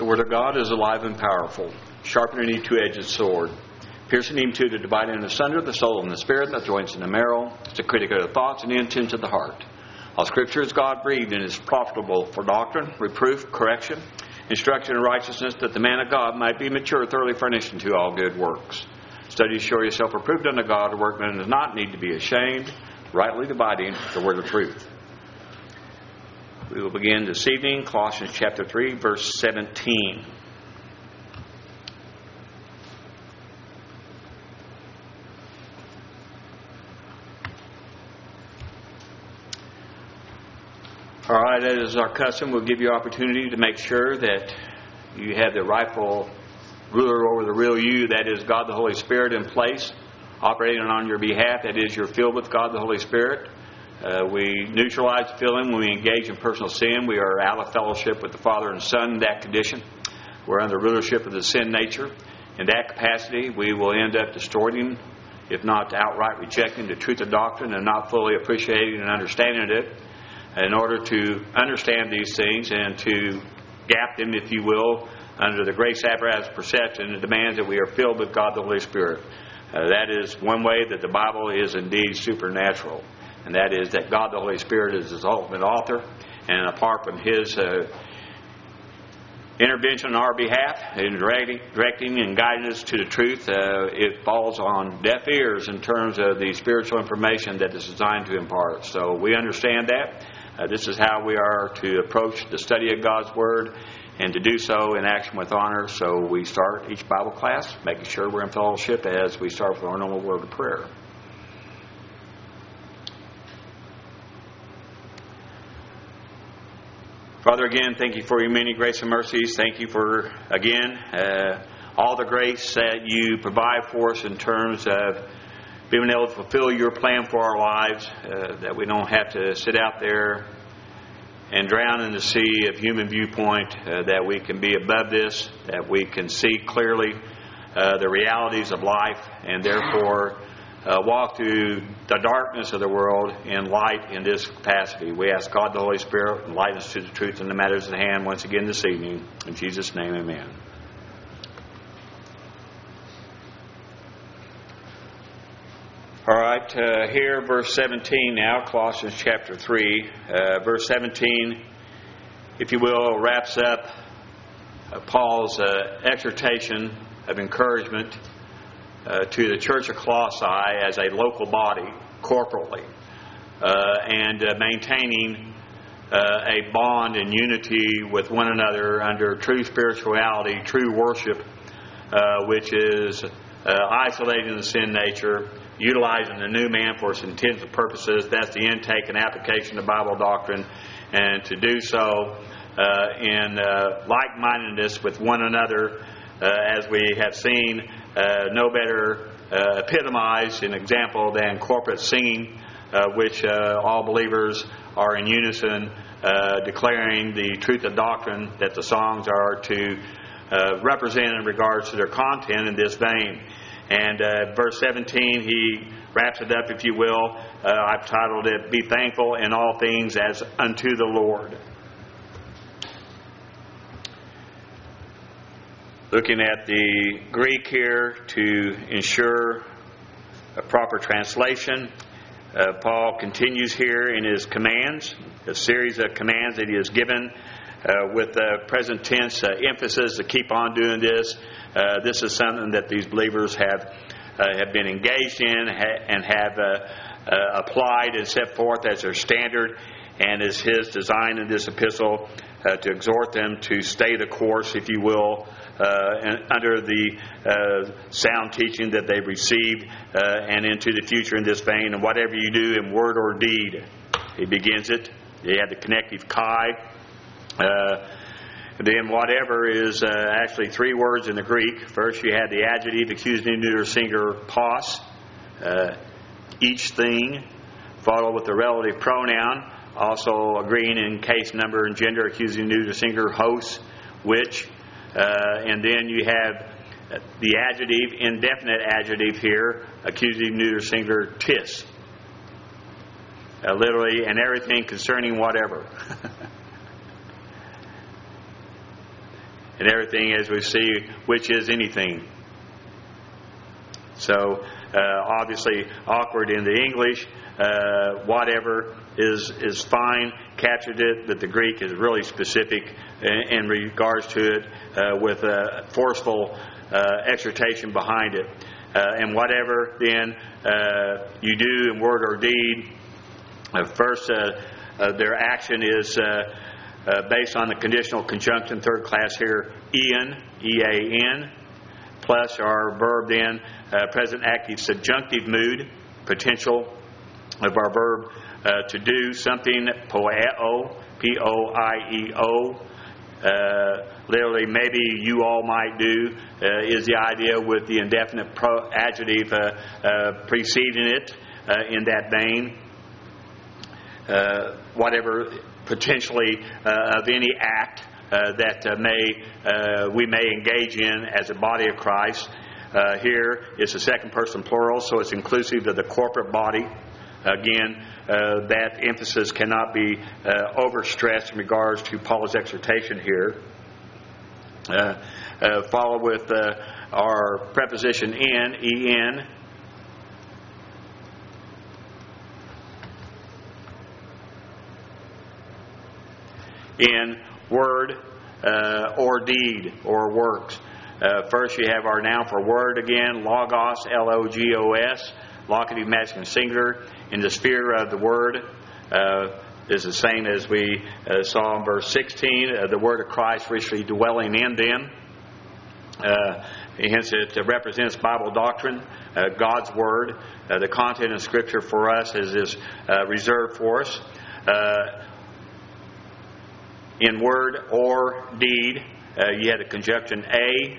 The Word of God is alive and powerful, sharper than any two-edged sword, piercing even to the dividing asunder the soul and the spirit, the joints and the marrow. It's a critic of the thoughts and the intents of the heart. All Scripture is God-breathed and is profitable for doctrine, reproof, correction, instruction in righteousness, that the man of God might be mature, thoroughly furnished unto all good works. Study to show yourself approved unto God, a workman does not need to be ashamed, rightly dividing the word of truth. We will begin this evening, Colossians chapter 3, verse 17. All right, as is our custom, we'll give you opportunity to make sure that you have the rightful ruler over the real you, that is God the Holy Spirit, in place, operating on your behalf. That is, you're filled with God the Holy Spirit. We neutralize the feeling when we engage in personal sin. We are out of fellowship with the Father and Son in that condition. We're under the rulership of the sin nature. In that capacity, we will end up distorting, if not outright rejecting, the truth of doctrine and not fully appreciating and understanding it. In order to understand these things and to gap them, if you will, under the grace apparatus of perception, it demands that we are filled with God the Holy Spirit. That is one way that the Bible is indeed supernatural. And that is that God the Holy Spirit is His ultimate author. And apart from His intervention on our behalf, in directing and guiding us to the truth, it falls on deaf ears in terms of the spiritual information that is designed to impart. So we understand that. This is how we are to approach the study of God's Word, and to do so in action with honor. So we start each Bible class making sure we're in fellowship as we start with our normal word of prayer. Father, again, thank you for your many grace and mercies. Thank you for, again, all the grace that you provide for us in terms of being able to fulfill your plan for our lives, that we don't have to sit out there and drown in the sea of human viewpoint, that we can be above this, that we can see clearly the realities of life, and therefore walk through the darkness of the world in light in this capacity. We ask God the Holy Spirit enlighten us to the truth in the matters at hand once again this evening. In Jesus' name, amen. All right, here, verse 17 now, Colossians chapter 3. Verse 17, if you will, wraps up Paul's exhortation of encouragement to the church of Colossae as a local body, corporately, and maintaining a bond and unity with one another under true spirituality, true worship, which is isolating the sin nature, utilizing the new man for its intended purposes. That's the intake and application of Bible doctrine, and to do so in like-mindedness with one another, as we have seen, no better epitomized an example than corporate singing, which all believers are in unison declaring the truth of doctrine that the songs are to represent in regards to their content in this vein. And verse 17, he wraps it up, if you will. I've titled it, Be Thankful in All Things as Unto the Lord. Looking at the Greek here to ensure a proper translation, Paul continues here in his commands, a series of commands that he has given with the present tense emphasis to keep on doing this. This is something that these believers have been engaged in and have applied and set forth as their standard, and is his design in this epistle to exhort them to stay the course, if you will, under the sound teaching that they've received and into the future in this vein. And whatever you do in word or deed, he begins it. You have the connective chi. Then whatever is actually three words in the Greek. First you have the adjective, accusative neuter singular pos, each thing, followed with the relative pronoun, also agreeing in case, number, and gender, accusative neuter singular hos, which, and then you have the adjective, indefinite adjective here, accusative neuter singular tis. Literally, and everything concerning whatever. and everything, as we see, which is anything. So, obviously awkward in the English. Whatever is fine, captured it, but the Greek is really specific in regards to it, with a forceful exhortation behind it. And whatever then you do in word or deed, first their action is based on the conditional conjunction, third class here, ean, E-A-N, plus our verb then, present active subjunctive mood, potential of our verb to do something, poieo, P-O-I-E-O. Literally, maybe you all might do, is the idea with the indefinite adjective preceding it in that vein. Whatever potentially of any act that we may engage in as a body of Christ. Here it's the second person plural, so it's inclusive of the corporate body. Again, that emphasis cannot be overstressed in regards to Paul's exhortation here. Follow with our preposition in, E-N. In word or deed or works. First you have our noun for word again, logos, L-O-G-O-S, locative masculine singular. In the sphere of the word is the same as we saw in verse 16, the word of Christ richly dwelling in them. Hence it represents Bible doctrine, God's word. The content of Scripture for us is reserved for us. In word or deed, you had the conjunction a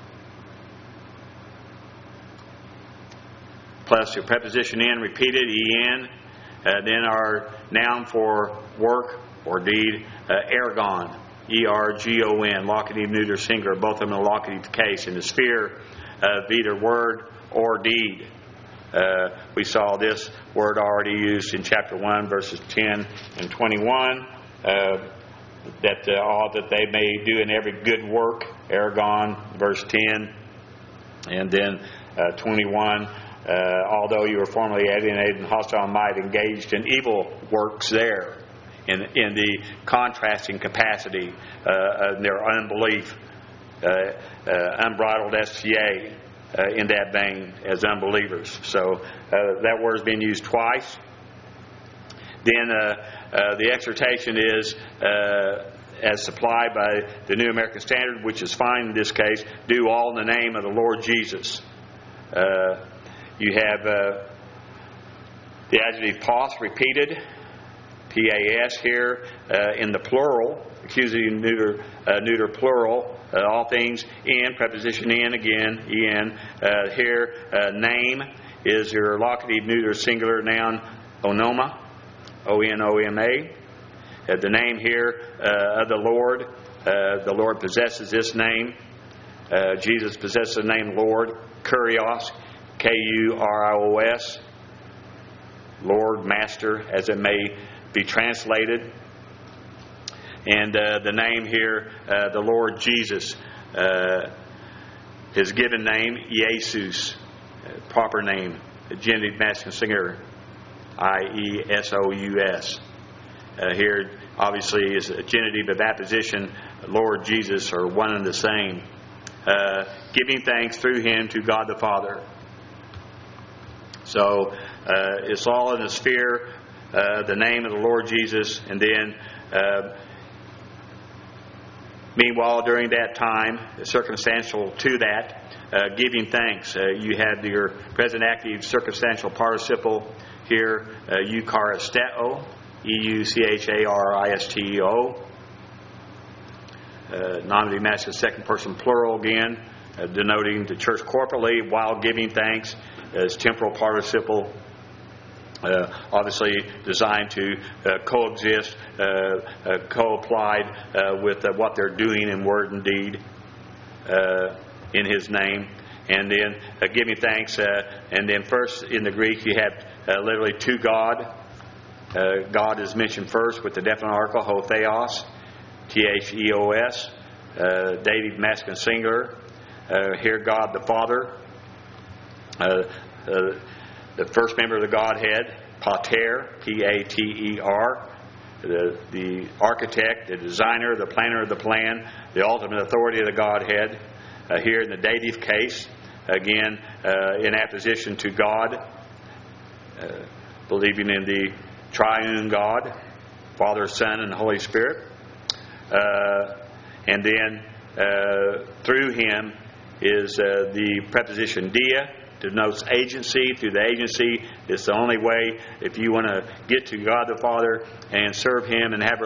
plus your preposition in repeated, en. Then our noun for work or deed, ergon, E-R-G-O-N, locative neuter singular, both of them in a locative case. In the sphere of either word or deed. We saw this word already used in chapter 1, verses 10 and 21. That all that they may do in every good work, ergon, verse 10. And then 21, although you were formerly alienated and hostile in mind, engaged in evil works there, in the contrasting capacity of their unbelief, unbridled STA in that vein as unbelievers. So that word has been used twice. Then the exhortation is, as supplied by the New American Standard, which is fine in this case, do all in the name of the Lord Jesus. You have the adjective pos repeated, P-A-S here, in the plural, accusative neuter plural, all things in, preposition in again, en. Here, name is your locative neuter singular noun, onoma. O-N-O-M-A. The name here of the Lord possesses this name. Jesus possesses the name Lord. Kurios, K-U-R-I-O-S. Lord, Master, as it may be translated. And the name here, the Lord Jesus. His given name, Jesus. Proper name, genitive masculine singular. I-E-S-O-U-S. Here, obviously, is a genitive of apposition. Lord Jesus are one and the same. Giving thanks through Him to God the Father. So, it's all in the sphere, the name of the Lord Jesus, and then, meanwhile, during that time, circumstantial to that, giving thanks. You have your present active circumstantial participle here, eucharisteo, E-U-C-H-A-R-I-S-T-E-O. Nominative masculine second person plural again, denoting the church corporately while giving thanks as temporal participle. Obviously designed to coexist, co-applied with what they're doing in word and deed in His name. And then giving thanks, and then first in the Greek you have literally to God. God is mentioned first with the definite article, ho theos, T-H-E-O-S. dative masculine singular. Here God the Father. The first member of the Godhead, Pater, P-A-T-E-R. The architect, the designer, the planner of the plan, the ultimate authority of the Godhead. Here in the dative case, again, in apposition to God, believing in the triune God, Father, Son, and Holy Spirit. And then through Him is the preposition dia, denotes agency. Through the agency, it's the only way if you want to get to God the Father and serve Him and have